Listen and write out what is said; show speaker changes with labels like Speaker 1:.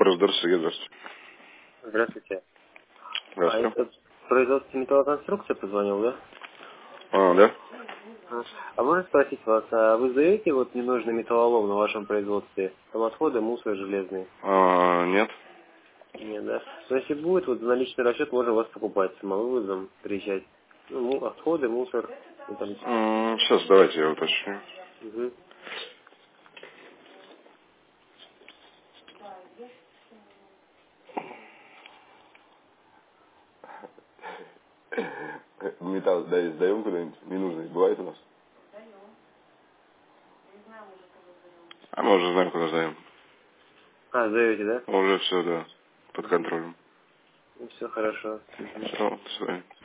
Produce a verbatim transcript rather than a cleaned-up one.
Speaker 1: Форсдор, Сергей, здравствуйте.
Speaker 2: Здравствуйте.
Speaker 1: Здравствуйте.
Speaker 2: А это производство металлоконструкции позвонил, да?
Speaker 1: А, да?
Speaker 2: А а можно спросить вас, а вы сдаете вот ненужный металлолом на вашем производстве? Там отходы, мусор железный?
Speaker 1: А, нет.
Speaker 2: Нет, да? Но если будет, вот за наличный расчет можно вас покупать, самовывозом приезжать. Ну, му- отходы, мусор. Ну, там...
Speaker 1: М, Сейчас давайте я уточню.
Speaker 2: Угу.
Speaker 1: Металл, да, сдаем куда-нибудь? Ненужный. Бывает у нас? А мы уже знаем, куда сдаем.
Speaker 2: А, сдаете, да?
Speaker 1: Уже все, да, под контролем.
Speaker 2: Ну, все хорошо. Угу.
Speaker 1: Все, до свидания.